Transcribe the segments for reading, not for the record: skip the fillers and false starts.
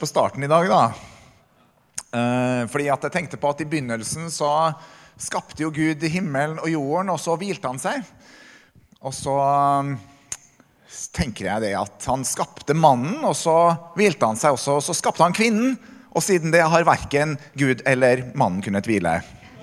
på starten I dag da. Fordi at jeg tenkte på at I begynnelsen så skapte jo Gud himmelen og jorden, og så hvilte han seg. Og så tenker jeg det at han skapte mannen, og så hvilte han seg også, og så skapte han kvinnen, og siden det har hverken Gud eller mannen kunnet hvile.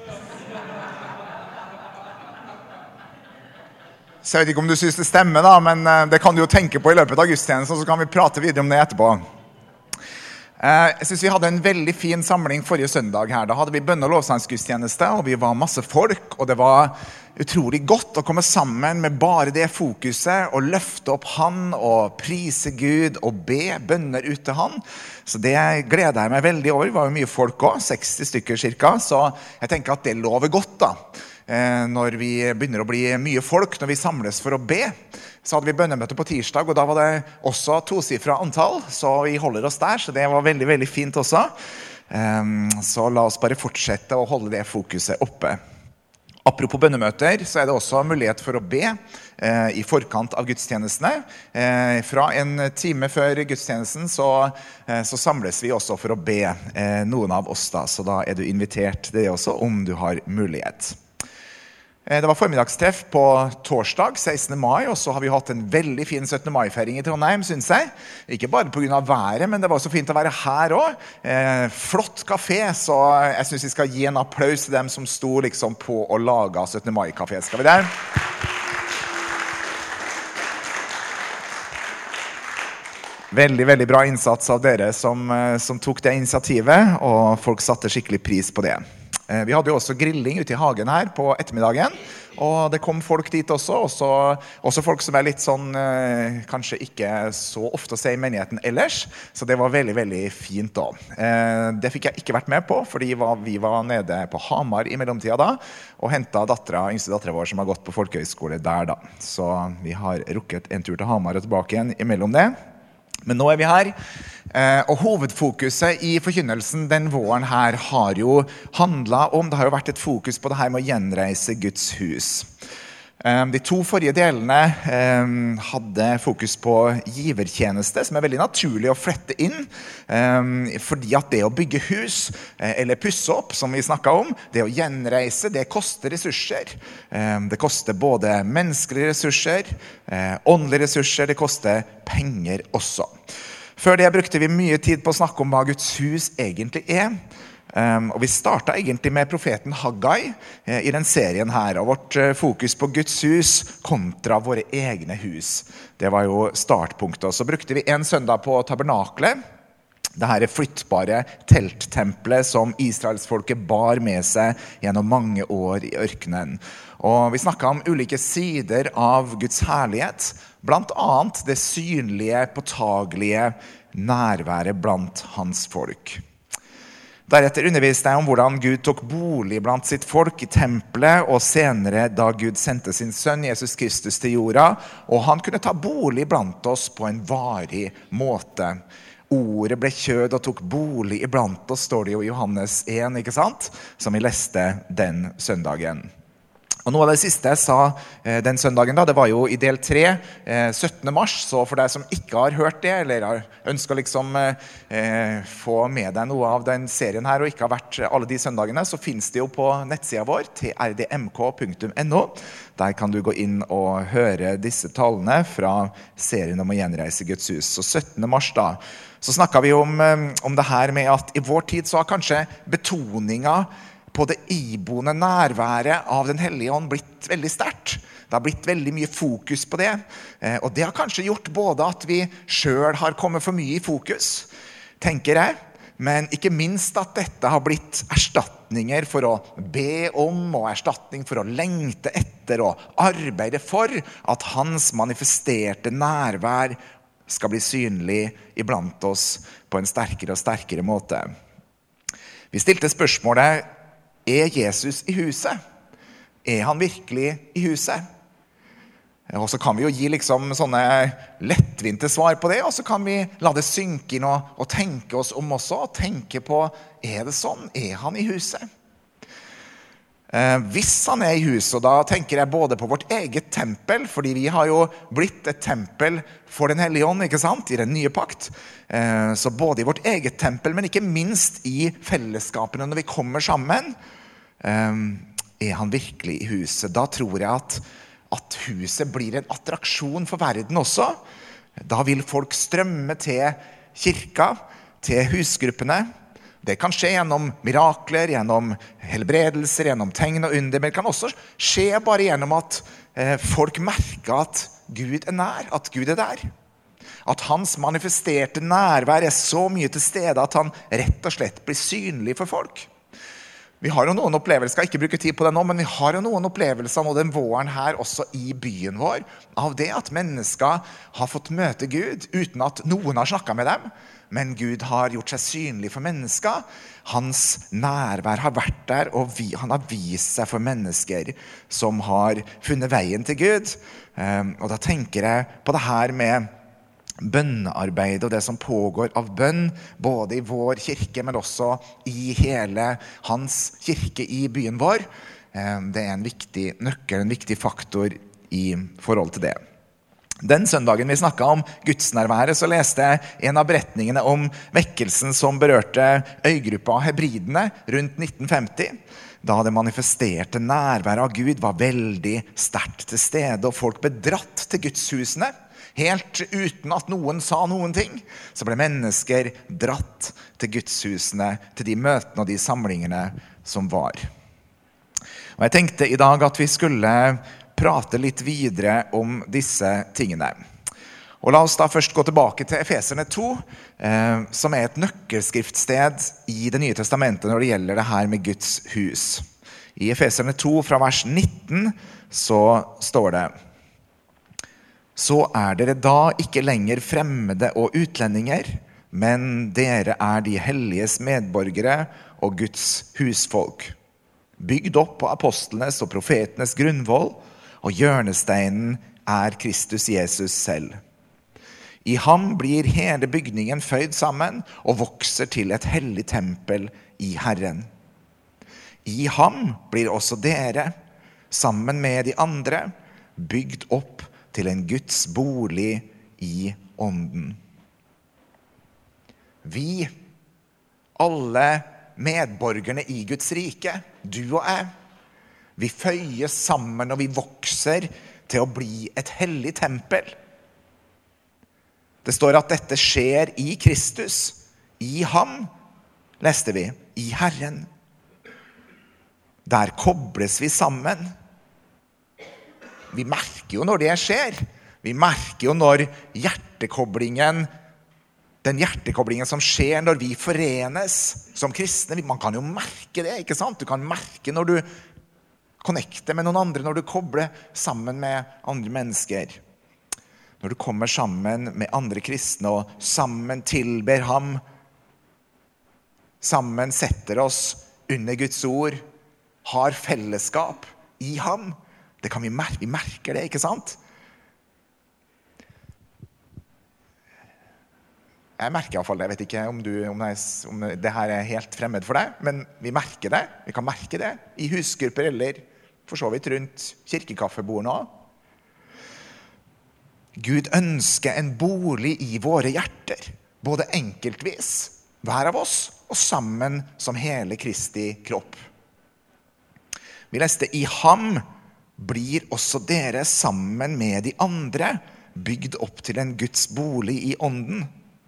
Så jeg vet ikke om du synes det stemmer da, men det kan du jo tenke på I løpet av gudstjenesten, så kan vi prate videre om det etterpå. Jeg synes vi hadde en veldig fin samling forrige søndag her. Da hadde vi bønne- og lovsangsgudstjeneste, og vi var masse folk, og det var utrolig godt å komme sammen med bare det fokuset, og løfte opp han, og prise Gud, og be bønner ut til han. Så det gleder jeg meg veldig over. Det var jo mye folk også, 60 stykker cirka, så jeg tenker at det lover godt da. Når vi begynner å bli mye folk, når vi samles for å be. Så hadde vi bønnemøte på tirsdag, og da var det også tosifret antall, så vi holder oss der, så det var veldig, veldig fint også. Så la oss bare fortsette å holde det fokuset oppe. Apropos bønnemøter, så det også mulighet for å be I forkant av gudstjenestene. Fra en time før gudstjenesten så samles vi også for å be noen av oss da, så da du invitert det også om du har mulighet. Det var formiddagstreff på torsdag, 16. mai, og så har vi hatt en veldig fin 17. mai-feiring I Trondheim, synes jeg. Ikke bare på grunn av været, men det var så fint å være her også. Flott kafé, så jeg synes vi skal gi en applaus til dem som sto liksom på å lage 17. mai-kafé. Skal vi det? Veldig, veldig bra innsats av dere som tok det initiativet, og folk satte skikkelig pris på det. Vi hadde jo også grilling ute I hagen her på ettermiddagen, og det kom folk dit også, også folk som litt sånn, kanskje ikke så ofte å se I menigheten ellers, så det var veldig, veldig fint da. Det fikk jeg ikke vært med på, fordi vi var nede på Hamar I mellomtida da, og hentet yngste datteren vår som har gått på folkehøyskole der da. Så vi har rukket en tur til Hamar og tilbake igjen imellom det. Men nå vi her, og hovedfokuset I forkynnelsen den våren her har jo handlet om, det har jo vært et fokus på det her med å gjenreise Guds hus. De to forrige delene hadde fokus på givertjeneste, som veldig naturlig å flette inn, fordi at det å bygge hus, eller pusse opp, som vi snakket om, det å gjenreise, det koster ressurser. Det koster både menneskelige ressurser, åndelige ressurser, det koster penger også. Før det brukte vi mye tid på å snakke om hva Guds hus egentlig og vi startet egentlig med profeten Haggai I den serien her, og vårt fokus på Guds hus kontra våre egne hus. Det var jo startpunktet, og så brukte vi en søndag på tabernaklet, det her flyttbare telttempelet som Israelsfolket bar med seg gjennom mange år I ørkenen. Og vi snakket om ulike sider av Guds herlighet, blant annet det synlige, påtagelige nærværet blant hans folk. Deretter underviste jeg om hvordan Gud tok bolig blant sitt folk I tempelet, og senere da Gud sendte sin sønn Jesus Kristus til jorda, og han kunne ta bolig blant oss på en varig måte. Ordet ble kjød og tok bolig iblant oss, står det jo I Johannes 1, ikke sant? Som vi leste den søndagen. Og noe av det siste jeg sa den søndagen da, det var jo I del 3, 17. mars, så for deg som ikke har hørt det, eller har ønsket liksom få med deg noe av den serien her, og ikke har vært alle de søndagene, så finnes det jo på nettsiden vår, trdmk.no. Der kan du gå inn og høre disse talene fra serien om å gjenreise Guds hus. Så 17. mars da, så snakket vi om det her med at I vår tid så har kanskje betoningen på det iboende nærværet av den hellige ånd blitt veldig sterkt. Det har blitt veldig mye fokus på det, og det har kanskje gjort både at vi selv har kommet for mye I fokus, tenker jeg, men ikke minst at dette har blitt erstatninger for å be om, og erstatning for å lengte etter og arbeide for at hans manifesterte nærvær skal bli synlig iblant oss på en sterkere og sterkere måte. Vi stilte spørsmålet, Jesus I huset? Han virkelig I huset? Og så kan vi jo gi liksom sånne lettvinte svar på det, og så kan vi la det synke inn og tenke oss om også, og tenke på, det sånn? Han I huset? Hvis han i huset, og da tenker jeg både på vårt eget tempel, fordi vi har jo blitt et tempel for den hellige ånd, ikke sant, i den nye pakt. Så både i vårt eget tempel, men ikke minst i fellesskapene når vi kommer sammen, han virkelig i huset. Da tror jeg at huset blir en attraksjon for verden også. Da vil folk strømme til kirka, til husgruppene. Det kan skje gjennom mirakler, gjennom helbredelser, gjennom tegn og under, men det kan også skje bare gjennom at folk merker at Gud nær, at Gud der. At hans manifesterte nærvær så mye til stede at han rett og slett blir synlig for folk. Vi har jo noen opplevelser, skal ikke bruke tid på det nå, men vi har jo noen opplevelser nå den våren her også i byen vår, av det at mennesker har fått møte Gud uten at noen har snakket med dem, men Gud har gjort seg synlig for mennesker. Hans nærvær har vært der, og han har vist seg for mennesker som har funnet veien til Gud. Og da tenker jeg på det her med bønnearbeid og det som pågår av bønn, både i vår kirke, men også i hele hans kirke i byen vår. Det en viktig nøkkel, en viktig faktor i forhold til det. Den søndagen vi snakket om gudsnærværet, så leste jeg en av beretningene om vekkelsen som berørte øygruppa hebridene rundt 1950, da det manifesterte nærværet av Gud var veldig sterkt til stede, og folk ble dratt til gudshusene, helt uten at noen sa noen ting. Så ble mennesker dratt til gudshusene, til de møtene og de samlingene som var. Og jeg tenkte i dag at vi skulle prate litt videre om disse tingene. Og la oss da først gå tilbake til Efeserne 2, som et nøkkelskriftsted i Det nye testamentet når det gjelder det her med Guds hus. I Efeserne 2 fra vers 19 så står det: Så dere da ikke lenger fremmede og utlendinger, men dere de helliges medborgere og Guds husfolk, bygd opp på apostlenes og profetenes grunnvoll, og hjørnesteinen Kristus Jesus selv. I ham blir hele bygningen føyd sammen og vokser til et hellig tempel i Herren. I ham blir også dere, sammen med de andre, bygd opp til en Guds bolig i ånden. Vi, alle medborgerne i Guds rike, du og jeg, vi føyes sammen og vi vokser til å bli et hellig tempel. Det står at dette skjer i Kristus, i ham, leste vi, i Herren. Der kobles vi sammen. Vi merker jo når det skjer. Vi merker jo når den hjertekoblingen som skjer når vi forenes som kristne. Man kan jo merke det, ikke sant? Du kan merke når du connecter med noen andre, når du kobler sammen med andre mennesker. Når du kommer sammen med andre kristne og sammen tilber ham, sammen setter oss under Guds ord, har fellesskap i ham. Det kan vi merker det, ikke sant? Jeg merker i hvert fall det. Jeg vet ikke om det her helt fremmed for deg, men vi merker det. Vi kan merke det i husgrupper eller for så vidt rundt kirkekaffebordene også. Gud ønsker en bolig i våre hjerter, både enkeltvis, hver av oss, og sammen som hele Kristi kropp. Vi leste: I ham blir også dere sammen med de andre bygd opp til en Guds bolig i ånden.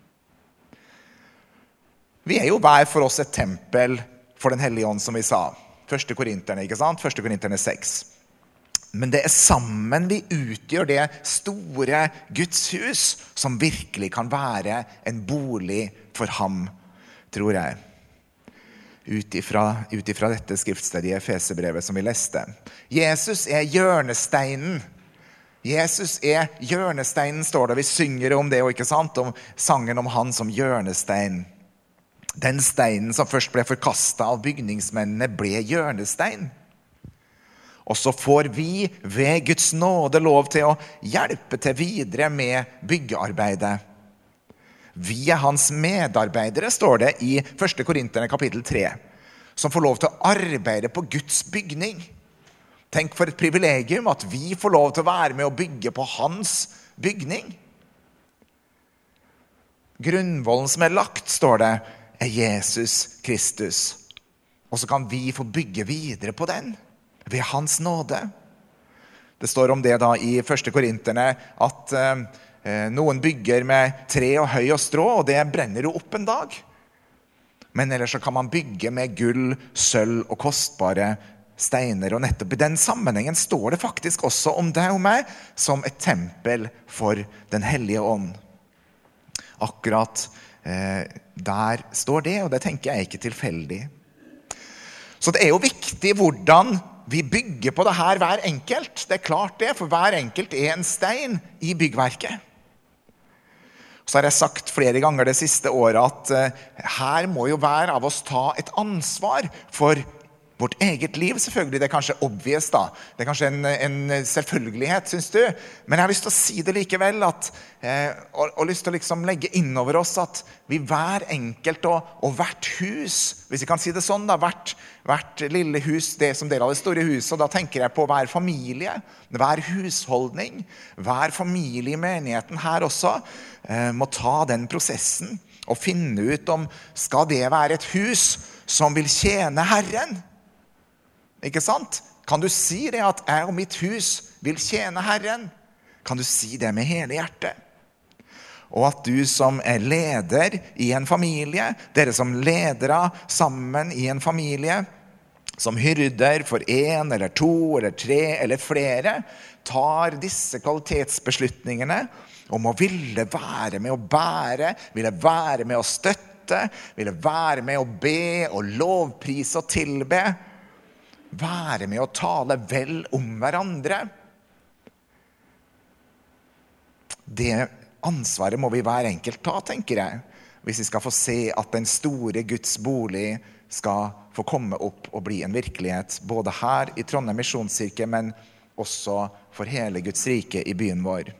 Vi jo hver for oss et tempel for den hellige ånd, som vi sa. 1. Korinterne, ikke sant? 1. Korinterne 6. Men det sammen vi utgjør det store Guds hus, som virkelig kan være en bolig for ham, tror jeg. Ut ifra dette skriftstedet i Efeserbrevet som vi leste. Jesus hjørnesteinen. Jesus hjørnesteinen, står det. Vi synger om det, og ikke sant? Om sangen om han som hjørnestein. Den steinen som først ble forkastet av bygningsmennene ble hjørnestein. Og så får vi ved Guds nåde lov til å hjelpe til videre med byggearbeidet. Vi hans medarbeidere, står det i 1. Korinterne kapittel 3. som får lov til å arbeide på Guds bygning. Tenk for et privilegium at vi får lov til å være med og bygge på hans bygning. Grunnvollen som lagt, står det, Jesus Kristus. Og så kan vi få bygge videre på den, ved hans nåde. Det står om det da i 1. Korinterne, at noen bygger med tre og høy og strå, og det brenner jo opp en dag. Men ellers så kan man bygge med gull, sølv og kostbare steiner, og nettopp i den sammenhengen står det faktisk også om deg og meg som et tempel for den hellige ånd. Akkurat der står det, og det tenker jeg ikke tilfeldig. Så det er jo viktig hvordan vi bygger på det her hver enkelt. Det er klart det, for hver enkelt er en stein i byggverket. Så har jeg sagt flere ganger det siste året at her må jo hver av oss ta et ansvar for vårt eget liv, selvfølgelig. Det er kanskje obvious da. Det er kanskje en selvfølgelighet, synes du. Men jeg har lyst til å si det likevel, og lyst til å liksom legge inn over oss at vi hver enkelt og hvert hus, hvis vi kan si det sånn da, hvert lille hus, det som del av det store huset, og da tenker jeg på hver familie, hver husholdning, hver familie i menigheten her også, må ta den prosessen og finne ut om skal det være et hus som vil tjene Herren. Ikke sant? Kan du si det at jeg og mitt hus vil tjene Herren? Kan du si det med hele hjertet? Og at du som er leder i en familie, dere som ledere sammen i en familie, som hyrder for 1 eller 2 eller 3 eller flere, tar disse kvalitetsbeslutningene om å ville være med å bære, ville være med å støtte, ville være med å be og lovprise og tilbe, være med å tale vel om hverandre. Det ansvaret må vi hver enkelt ta, tenker jeg, hvis vi skal få se at den store Guds bolig skal få komme opp og bli en virkelighet, både her i Trondheim Misjonskirke, men også for hele Guds rike i byen vår.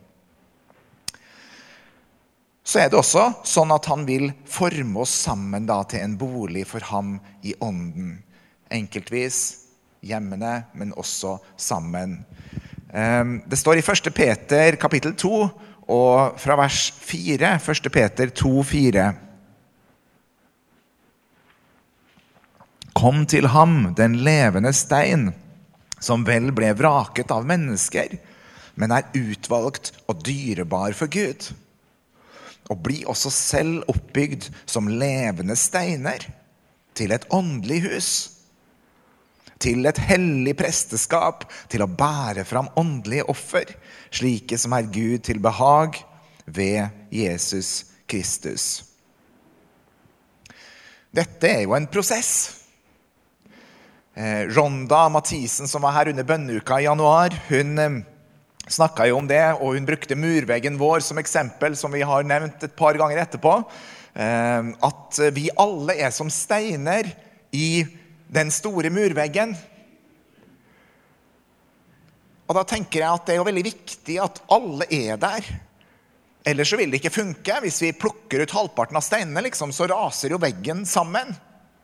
Så er det også sånn at han vil forme oss sammen da til en bolig for ham i ånden. Enkeltvis, hjemmene, men også sammen. Det står i 1. Peter kapittel 2, og fra vers 4, 1. Peter 2,4. Kom til ham, den levende stein, som vel ble vraket av mennesker, men er utvalgt og dyrebar for Gud. Og bli også selv oppbygd som levende steiner til et åndelig hus, til et hellig presteskap, til å bære fram åndelige offer, slike som er Gud til behag ved Jesus Kristus. Dette er jo en prosess. Ronda Mathisen, som var her under bønneuka i januar, hun snakket jo om det, og hun brukte murveggen vår som eksempel, som vi har nevnt et par ganger etterpå, at vi alle er som steiner i den store murveggen. Og da tenker jeg at det er jo veldig viktig at alle er der. Ellers så vil det ikke funke. Hvis vi plukker ut halvparten av steinene, liksom, så raser jo veggen sammen.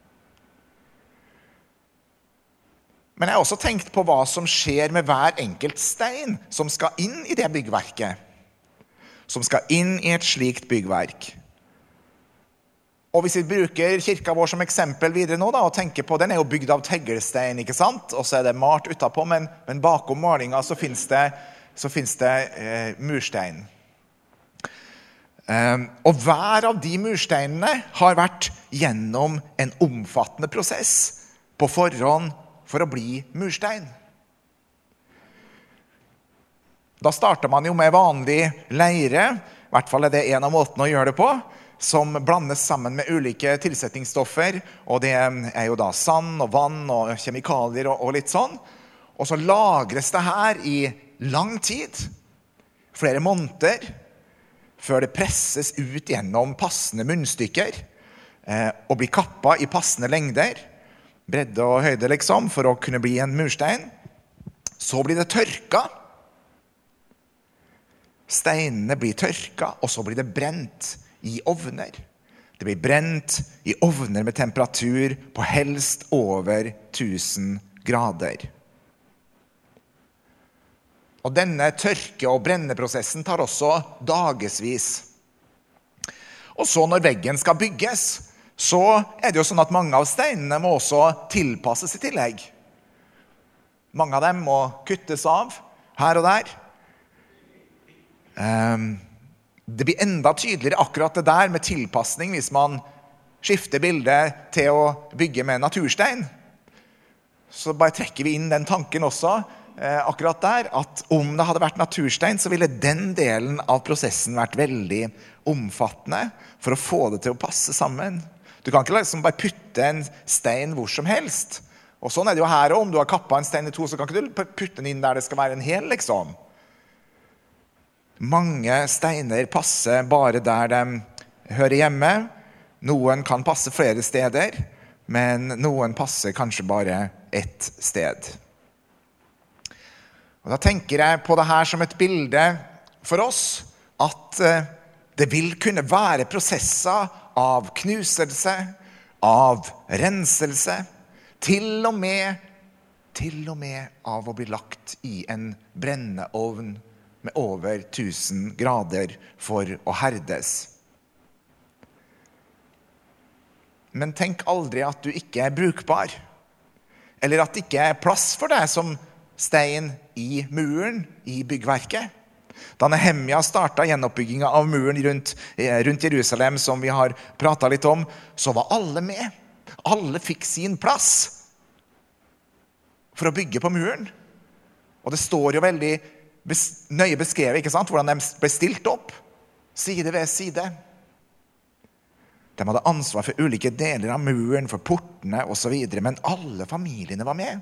Men jeg har også tenkt på hva som skjer med hver enkelt stein som skal inn i det byggverket. Som skal inn i et slikt byggverk. Og hvis vi bruker kirka vår som eksempel videre nå da, og tenker på, den er jo bygd av teglstein, ikke sant? Og så er det malt utenpå, men bakom malinga så finnes det murstein. Og hver av de mursteinene har vært gjennom en omfattende prosess på forhånd for å bli murstein. Da starter man jo med vanlig leire, i hvert fall er det en av måtene å gjøre det på, som blandes sammen med ulike tilsetningsstoffer, og det er jo da sand og vann og kjemikalier og litt sånn. Og så lagres det her i lang tid, flere måneder, før det presses ut gjennom passende munnstykker, og blir kappet i passende lengder, bredde og høyde liksom, for å kunne bli en murstein. Så blir det tørka. Steinene blir tørka, og så blir det brent i ovner. Det blir brent i ovner med temperatur på helst over 1000 grader. Og denne tørke- og brenneprosessen tar også dagesvis. Og så når veggen skal bygges, så er det jo sånn at mange av steinene må også tilpasses i tillegg. Mange av dem må kuttes av her og der. Det blir enda tydeligere akkurat det der med tilpassning hvis man skifter bildet til å bygge med naturstein. Så bare trekker vi inn den tanken også, akkurat der, at om det hadde vært naturstein, så ville den delen av prosessen vært veldig omfattende for å få det til å passe sammen. Du kan ikke liksom bare putte en stein hvor som helst. Og sånn er det jo her, om du har kappet en stein i to, så kan ikke du putte den inn der det skal være en hel, liksom. Mange steiner passer bare der de hører hjemme. Noen kan passe flere steder, men noen passer kanskje bare ett sted. Og da tenker jeg på det her som et bilde for oss, at det vil kunne være prosesser av knuselse, av renselse, til og med av å bli lagt i en brenneovn med over 1000 grader for å herdes. Men tenk aldri at du ikke er brukbar, eller at det ikke er plass for deg som stein i muren, i byggverket. Da Nehemia startet gjenoppbyggingen av muren rundt Jerusalem, som vi har pratet litt om, så var alle med. Alle fikk sin plass for å bygge på muren. Og det står jo veldig nøye beskrevet, ikke sant? Hvordan de ble stilt opp, side ved side. De hadde ansvar for ulike deler av muren, for portene og så videre, men alle familiene var med.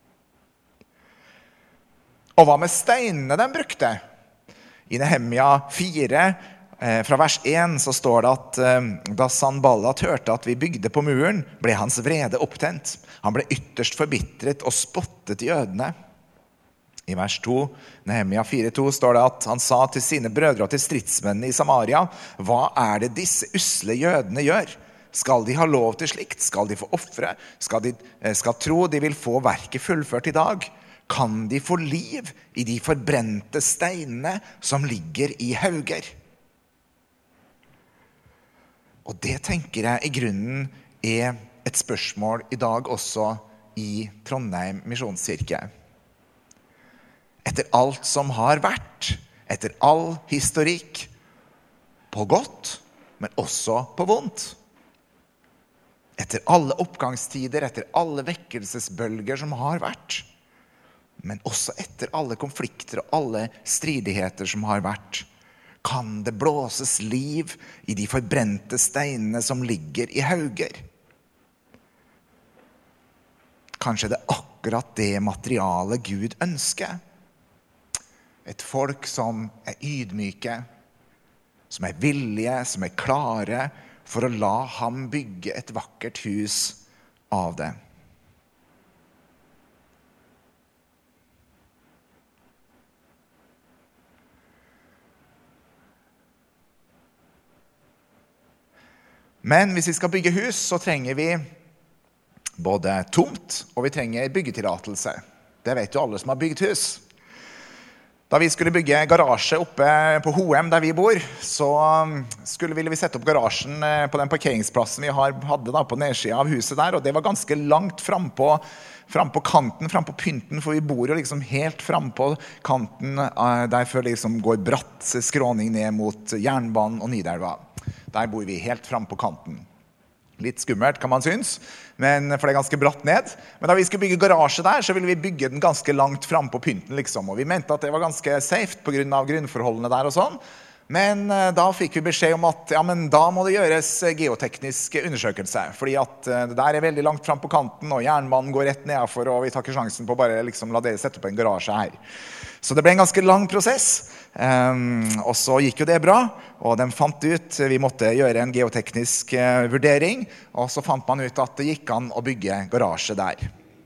Og hva med steinene de brukte? I Nehemia 4, fra vers 1, så står det at da Sanballat hørte at vi bygde på muren, ble hans vrede opptent. Han ble ytterst forbittret og spottet jødene. I vers 2, Nehemia 4:2, står det at han sa til sine brødre og til stridsmennene i Samaria: hva er det disse usle jødene gjør? Skal de ha lov til slikt? Skal de få offre? Skal tro de vil få verket fullført i dag? Kan de få liv i de forbrente steinene som ligger i hauger? Og det tenker jeg i grunnen er et spørsmål i dag også i Trondheim Misjonskirke. Etter alt som har vært, etter all historikk, på godt, men også på vondt. Etter alle oppgangstider, etter alle vekkelsesbølger som har vært, men også etter alle konflikter og alle stridigheter som har vært, kan det blåses liv i de forbrente steinene som ligger i hauger. Kanskje det er akkurat det materialet Gud ønsker. Et folk som er ydmyke, som er villige, som er klare for å la ham bygge et vakkert hus av det. Men hvis vi skal bygge hus, så trenger vi både tomt, og vi trenger byggetillatelse. Det vet jo alle som har bygd hus. Da vi skulle bygge garasje oppe på Hoem der vi bor, så ville vi sette opp garasjen på den parkeringsplassen vi hadde da på nedsiden av huset der, og det var ganske langt frem på kanten, frem på pynten, for vi bor jo liksom helt frem på kanten, der før det liksom går bratt skråning ned mot jernbanen og Nidelva. Der bor vi helt frem på kanten. Litt skummelt, kan man synes, for det er ganske bratt ned. Men da vi skulle bygge garasje der, så ville vi bygge den ganske langt frem på pynten, liksom. Og vi mente at det var ganske safe på grunn av grunnforholdene der og sånn. Men da fikk vi beskjed om at ja, men da må det gjøres geoteknisk undersøkelse. Fordi at det der er veldig langt frem på kanten, og jernbanen går rett nedenfor, og vi tar ikke sjansen på å bare liksom la dere sette opp en garasje her. Så det ble en ganske lang prosess, og så gikk jo det bra, og de fant ut, vi måtte gjøre en geoteknisk vurdering, og så fant man ut at det gikk an å bygge garasje der.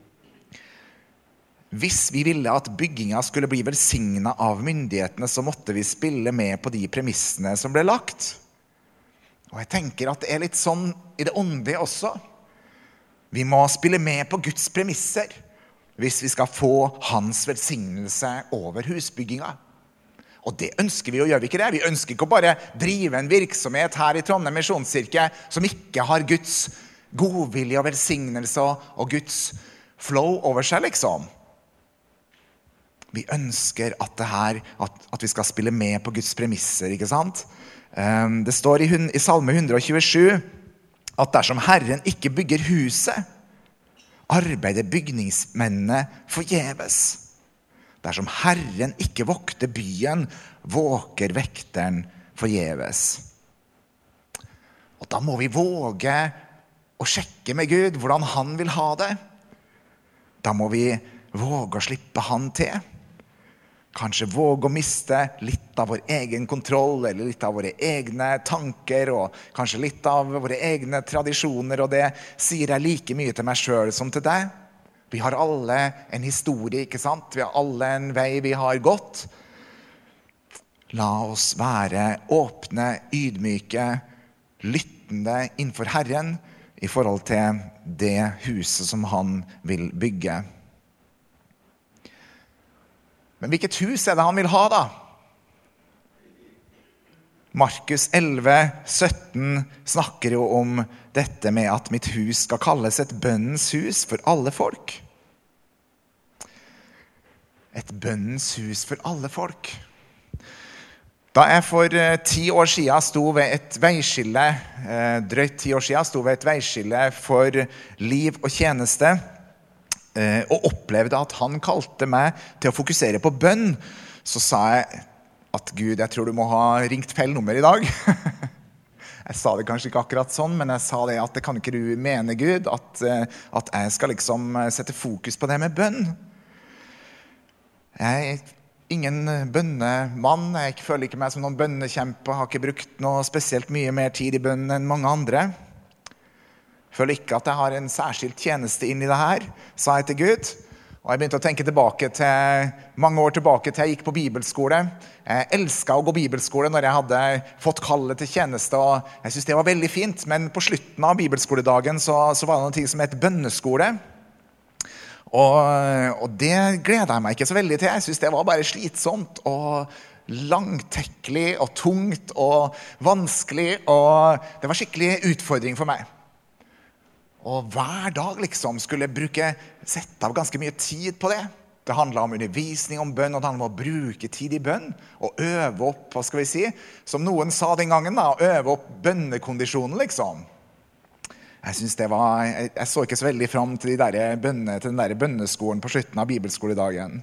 Hvis vi ville at byggingen skulle bli velsignet av myndighetene, så måtte vi spille med på de premissene som ble lagt. Og jeg tenker at det litt sånn i det åndelige også. Vi må spille med på Guds premisser hvis vi skal få hans velsignelse over husbygginga. Og det ønsker vi å gjøre, ikke det? Vi ønsker ikke å bare drive en virksomhet her i Trondheim Misjonskirke som ikke har Guds godvilje og velsignelse og Guds flow over seg, liksom. Vi ønsker at vi skal spille med på Guds premisser, ikke sant? Det står i Salme 127 at dersom Herren ikke bygger huset, arbeider bygningsmennene forgjeves. Dersom Herren ikke vokter byen, våker vekteren forgjeves. Og da må vi våge å sjekke med Gud hvordan han vil ha det. Da må vi våge å slippe han til. Kanskje våge å miste litt av vår egen kontroll, eller litt av våre egne tanker, og kanskje litt av våre egne tradisjoner, og det sier jeg like mye til meg selv som til deg. Vi har alle en historie, ikke sant? Vi har alle en vei vi har gått. La oss være åpne, ydmyke, lyttende innenfor Herren i forhold til det huset som han vil bygge. Men hvilket hus det han vil ha da? Markus 11:17 snakker jo om dette med at mitt hus skal kalles et bønnens hus for alle folk. Et bønnens hus for alle folk. Da jeg for 10 år siden sto ved et veiskille, drøyt 10 år siden, sto ved et veiskille for liv og tjeneste, og opplevde at han kalte meg til å fokusere på bønn, så sa jeg at Gud, jeg tror du må ha ringt feil nummer i dag. Jeg sa det kanskje ikke akkurat sånn, men jeg sa det at det kan ikke du mene, Gud, at jeg skal liksom sette fokus på det med bønn. Jeg ingen bønnemann, jeg føler ikke meg som noen bønnekjempe, har ikke brukt noe spesielt mye mer tid i bønn enn mange andre. Føler ikke at jeg har en særskilt tjeneste inn i det her, sa jeg til Gud. Og jeg begynte å tenke tilbake til mange år tilbake til jeg gikk på bibelskole. Jeg elsket å gå bibelskole når jeg hadde fått kallet til tjeneste, og jeg synes det var veldig fint. Men på slutten av bibelskoledagen så var det noen ting som het bønneskole. Og det gleder jeg meg ikke så veldig til. Jeg synes det var bare slitsomt og langtekkelig og tungt og vanskelig, og det var skikkelig utfordring for meg. Og hver dag liksom skulle jeg sette av ganske mye tid på det. Det handlet om undervisning om bønn, og det handlet om å bruke tid i bønn, og øve opp, hva skal vi si, som noen sa den gangen da, øve opp bønnekondisjonen liksom. Jeg så ikke så veldig frem til den der bønneskolen på slutten av bibelskoledagen.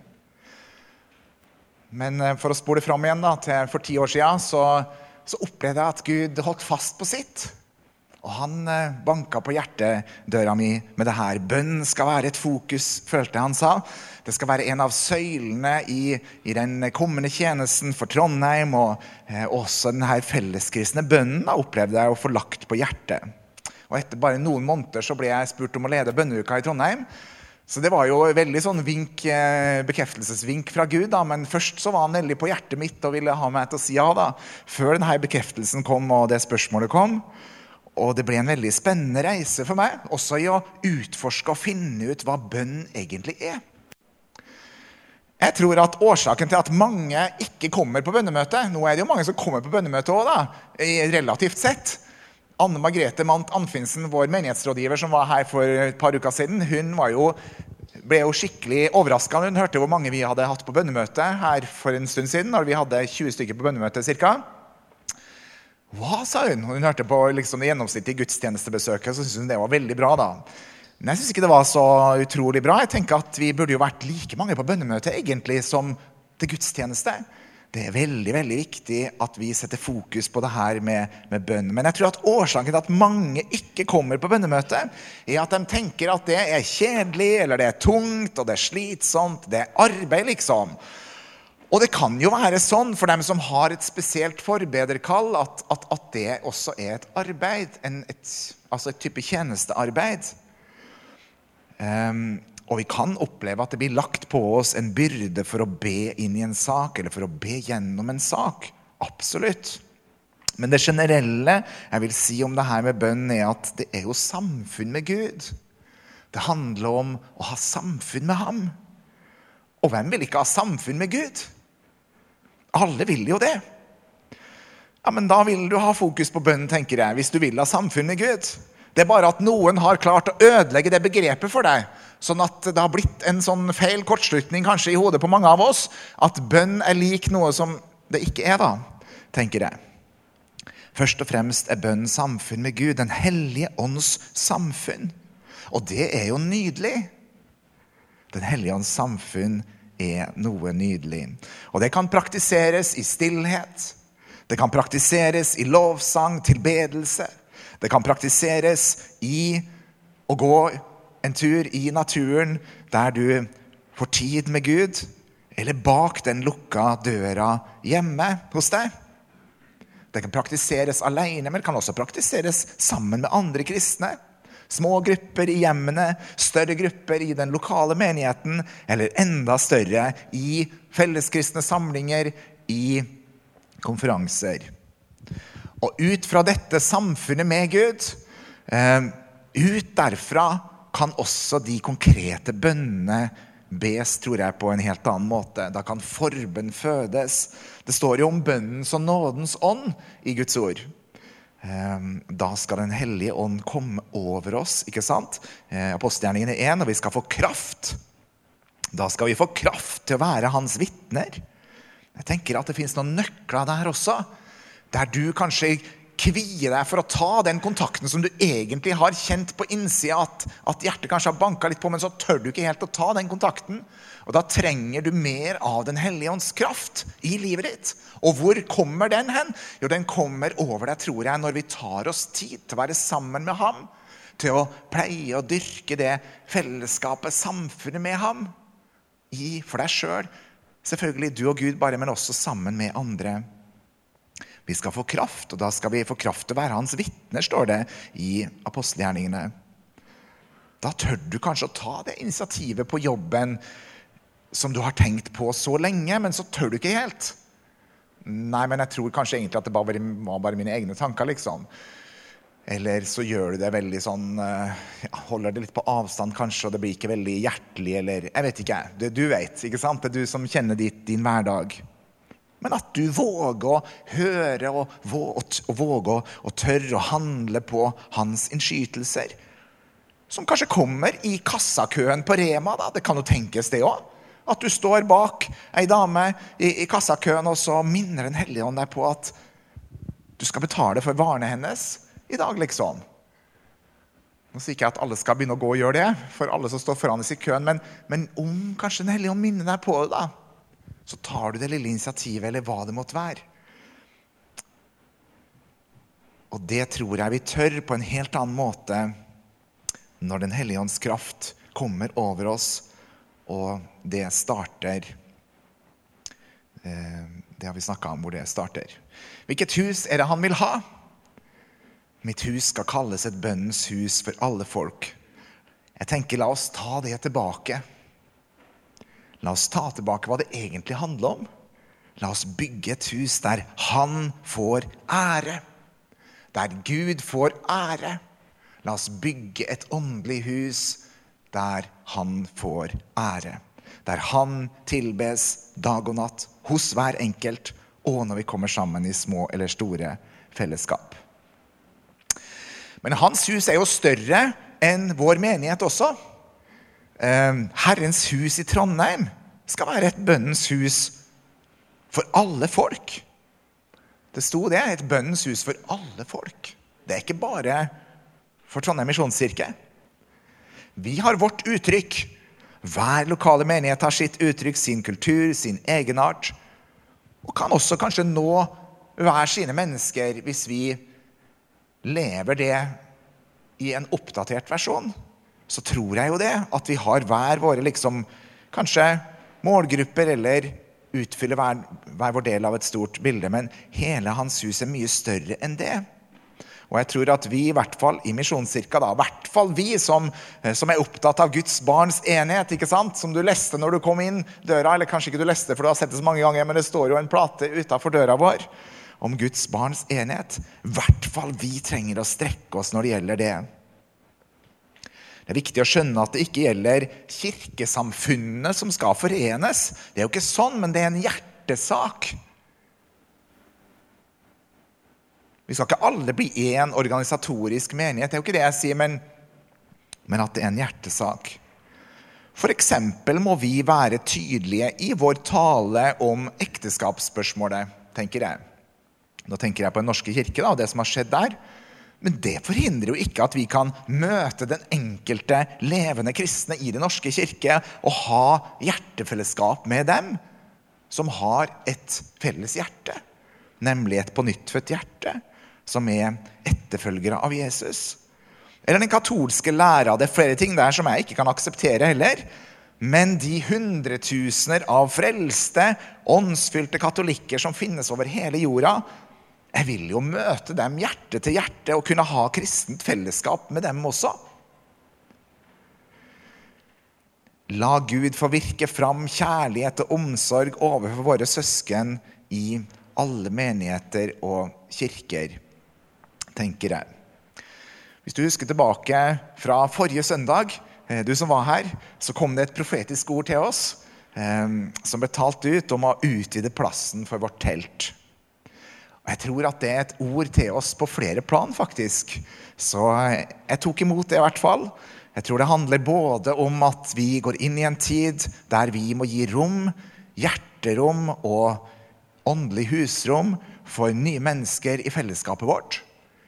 Men for å spole frem igjen da, til for 10 år siden, så opplevde jeg at Gud holdt fast på sitt. Og han banket på hjertedøra mi med det her. Bønn skal være et fokus, følte jeg han sa. Det skal være en av søylene i den kommende tjenesten for Trondheim, og også den her felleskristne bønnen opplevde jeg å få lagt på hjertet. Og etter bare noen måneder så ble jeg spurt om å lede bønneuka i Trondheim. Så det var jo veldig sånn bekreftelsesvink fra Gud da, men først så var han veldig på hjertet mitt og ville ha meg til å si ja da, før denne bekreftelsen kom og det spørsmålet kom. Og det ble en veldig spennende reise for meg, også i å utforske og finne ut hva bønn egentlig er. Jeg tror at årsaken til at mange ikke kommer på bønnemøte, nå er det jo mange som kommer på bønnemøte også da, relativt sett. Anne Margrethe Mandt Anfinsen, vår menighetsrådgiver som var her for et par uker siden, hun ble jo skikkelig overrasket når hun hørte hvor mange vi hadde hatt på bønnemøte her for en stund siden, når vi hadde 20 stykker på bønnemøte cirka. Hva, sa hun? Hun hørte på liksom, det gjennomsnittlige gudstjenestebesøket, så syntes hun det var veldig bra da. Men jeg synes ikke det var så utrolig bra. Jeg tenker at vi burde jo vært like mange på bønnemøte egentlig som til gudstjeneste. Det er veldig, veldig viktig at vi setter fokus på det her med bønn. Men jeg tror at årsaken til at mange ikke kommer på bønnemøte, er at de tenker at det er kjedelig, eller det er tungt, og det er slitsomt, det er arbeid liksom. Og det kan jo være sånn for dem som har et spesielt forbederkall, at det også er et arbeid, altså et type tjenestearbeid. Og vi kan oppleve at det blir lagt på oss en byrde for å be inn i en sak, eller for å be gjennom en sak. Absolutt. Men det generelle jeg vil si om det her med bønn at det jo samfunn med Gud. Det handler om å ha samfunn med ham. Og hvem vil ikke ha samfunn med Gud? Alle vil jo det. Ja, men da vil du ha fokus på bønn, tenker jeg, hvis du vil ha samfunn med Gud. Det bare at noen har klart å ødelegge det begrepet for deg, sånn at det har blitt en sånn feil kortslutning kanskje i hodet på mange av oss, at bønn lik noe som det ikke da, tenker jeg. Først og fremst bønn samfunn med Gud, den hellige ånds samfunn. Og det jo nydelig. Den hellige ånds samfunn noe nydelig. Og det kan praktiseres i stillhet. Det kan praktiseres i lovsang, tilbedelse. Det kan praktiseres i å gå en tur i naturen der du får tid med Gud, eller bak den lukka døra hjemme hos deg. Det kan praktiseres alene, men det kan også praktiseres sammen med andre kristne. Små grupper i hjemmene, større grupper i den lokale menigheten, eller enda større i felleskristne samlinger, i konferanser. Og ut fra dette samfunnet med Gud, ut derfra kan også de konkrete bønnene bes, tror jeg, på en helt annen måte. Da kan forbønn fødes. Det står jo om bønnens og nådens ånd i Guds ord. Da skal den hellige ånd komme over oss, ikke sant? Apostelgjerningene 1, og vi skal få kraft. Da skal vi få kraft til å være hans vitner. Jeg tenker at det finnes noen nøkler der også, der du kanskje kvier deg for å ta den kontakten som du egentlig har kjent på innsiden, at hjertet kanskje har banket litt på, men så tør du ikke helt å ta den kontakten. Og da trenger du mer av den hellige ånds kraft i livet ditt. Og hvor kommer den hen? Jo, den kommer over deg, tror jeg, når vi tar oss tid til å være sammen med ham, til å pleie og dyrke det fellesskapet, samfunnet med ham, for deg selv. Selvfølgelig du og Gud bare, men også sammen med andre. Vi skal få kraft, og da skal vi få kraft til å være hans vitner, står det i apostelgjerningene. Da tør du kanskje å ta det initiativet på jobben som du har tenkt på så lenge, men så tør du ikke helt. Nei, men jeg tror kanskje egentlig at det var bare mine egne tanker, liksom. Eller så gjør du det veldig sånn, holder det litt på avstand kanskje, og det blir ikke veldig hjertelig, eller jeg vet ikke. Du vet, ikke sant? Det du som kjenner din hverdag. Men at du våger å høre og våger å tørre å handle på hans innskytelser, som kanskje kommer i kassakøen på Rema da. Det kan jo tenkes det også. At du står bak en dame i kassakøen, og så minner den hellige ånd deg på at du skal betale for varene hennes i dag, liksom. Nå sier ikke jeg at alle skal begynne å gå og gjøre det, for alle som står foran i køen, men om kanskje den hellige ånd minner deg på det da, så tar du det lille initiativet, eller hva det måtte være. Og det tror jeg vi tør på en helt annen måte når den hellige ånds kraft kommer over oss, og det starter. Det har vi snakket om hvor det starter. Hvilket hus det han vil ha? Mitt hus skal kalles et bønnens hus for alle folk. Jeg tenker, la oss ta det tilbake. La oss ta tilbake hva det egentlig handler om. La oss bygge et hus der han får ære. Der Gud får ære. La oss bygge et åndelig hus der han får ære. Der han tilbes dag og natt hos hver enkelt, og når vi kommer sammen i små eller store fellesskap. Men hans hus jo større enn vår menighet også. Herrens hus i Trondheim skal være et bønnens hus for alle folk. Det stod det, et bønnens hus for alle folk. Det ikke bare for Trondheim Misjonskirke. Vi har vårt uttrykk. Hver lokale menighet har sitt uttrykk, sin kultur, sin egenart. Og kan også kanskje nå hver sine mennesker hvis vi lever det i en oppdatert versjon. Så tror jeg jo det, at vi har hver våre liksom, kanskje målgrupper, eller utfyller hver vår del av et stort bilde, men hele hans hus mye større enn det. Og jeg tror at vi i hvert fall i Misjonskirka, i hvert fall vi som opptatt av Guds barns enhet, ikke sant? Som du leste når du kom inn døra, eller kanskje ikke du leste for du har sett det så mange ganger, men det står jo en plate utenfor døra vår. om Guds barns enhet. I hvert fall vi trenger å strekke oss når det gjelder det. Det er viktig å skjønne at det ikke gjelder kirkesamfunnene som skal forenes. Det er jo ikke sånn, men det er en hjertesak. Vi skal ikke alle bli en organisatorisk menighet, det er jo ikke det jeg sier, men at det er en hjertesak. For eksempel må vi være tydelige i vår tale om ekteskapsspørsmålet, tenker jeg. Nå tenker jeg på den norske kirke da, og det som har skjedd der. Men det forhindrer jo ikke at vi kan møte den enkelte levende kristne i den norske kirke og ha hjertefellesskap med dem som har et felles hjerte, nemlig et pånyttfødt hjerte, som er etterfølgere av Jesus. Eller den katolske læra, det er flere ting der som jeg ikke kan akseptere heller, men de hundretusener av frelste, åndsfylte katolikker som finnes over hele jorda, jeg vil jo møte dem hjerte til hjerte og kunne ha kristent fellesskap med dem også. La Gud få virke fram kjærlighet og omsorg overfor våre søsken i alle menigheter og kirker, tenker jeg. Hvis du husker tilbake fra forrige søndag, du som var her, så kom det et profetisk ord til oss som ble talt ut om å utvide plassen for vårt telt. Og jeg tror at det er et ord til oss på flere plan faktisk. Så jeg tok imot det i hvert fall. Jeg tror det handler både om at vi går inn i en tid der vi må gi rom, hjerterom og åndelig husrom for nye mennesker i fellesskapet vårt.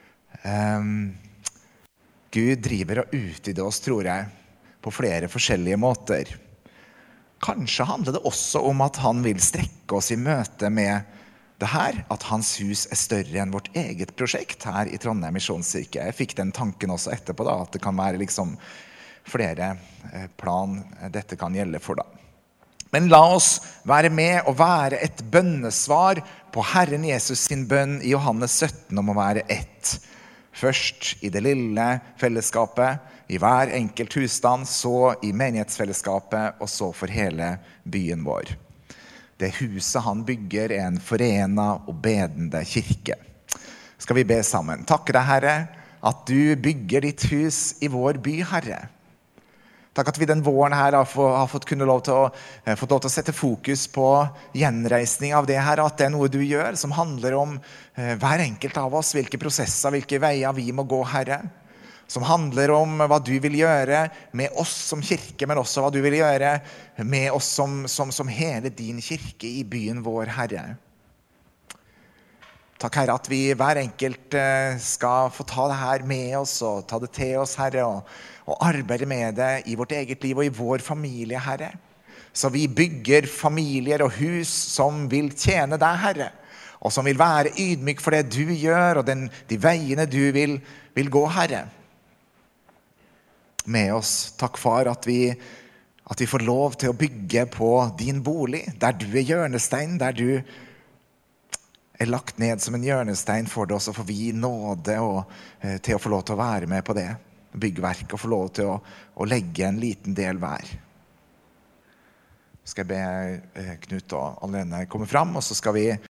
Gud driver og utvider oss, tror jeg, på flere forskjellige måter. Kanskje handler det også om at han vil strekke oss i møte med det her, at hans hus er større enn vårt eget prosjekt her i Trondheim Misjonskirke. Jeg fikk den tanken også etterpå da, at det kan være liksom flere plan dette kan gjelde for da. Men la oss være med og være et bønnesvar på Herren Jesus sin bønn i Johannes 17 om å være ett. Først i det lille fellesskapet, i hver enkelt husstand, så i menighetsfellesskapet, og så for hele byen vår. Det huset han bygger er en forena og bedende kirke. Skal vi be sammen? Takk deg, Herre, at du bygger ditt hus i vår by, Herre. Takk at vi den våren her har fått lov til å sette fokus på gjenreisning av det her, at det er noe du gjør som handler om hver enkelt av oss, hvilke prosesser, hvilke veier vi må gå, Herre. Som handler om hva du vil gjøre med oss som kirke, men også hva du vil gjøre med oss som hele din kirke i byen vår, Herre. Takk, Herre, at vi hver enkelt skal få ta det her med oss og ta det til oss, Herre, og arbeide med det i vårt eget liv og i vår familie, Herre. Så vi bygger familier og hus som vil tjene deg, Herre, og som vil være ydmyk for det du gjør og de veiene du vil gå, Herre. Med oss, takk far, at vi får lov til å bygge på din bolig, der du er hjørnestein, der du er lagt ned som en hjørnestein for det, og så får vi nåde til å få lov til å være med på det byggverk, og få lov til å legge en liten del hver. Skal jeg be Knut og Alene komme fram, og så skal vi